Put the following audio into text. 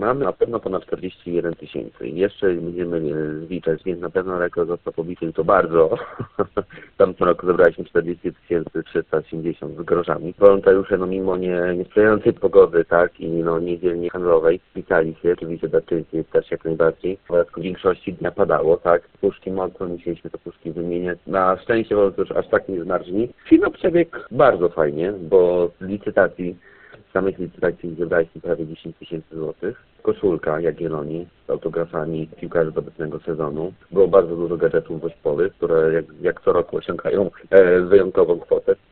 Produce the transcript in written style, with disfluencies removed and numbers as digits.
Mamy na pewno ponad 41 000. Jeszcze będziemy zliczać, więc na pewno rekord został pobity, to bardzo. Tam co roku zebraliśmy 40 380 z groszami. Wolontariusze, mimo niesprzyjającej pogody, tak, i niedzielnie handlowej, spisali się, oczywiście darczyńcy też jak najbardziej. W większości dnia padało, tak. Puszki mocno, musieliśmy te puszki wymieniać. Na szczęście wolontariusze aż tak nie zmarzli. Film przebiegł bardzo fajnie, bo z licytacji, samych licytacji zebraliśmy prawie 10 000 złotych. Koszulka Jagiellonii z autografami piłkarzy do obecnego sezonu. Było bardzo dużo gadżetów wośpowych, które jak co roku osiągają wyjątkową kwotę.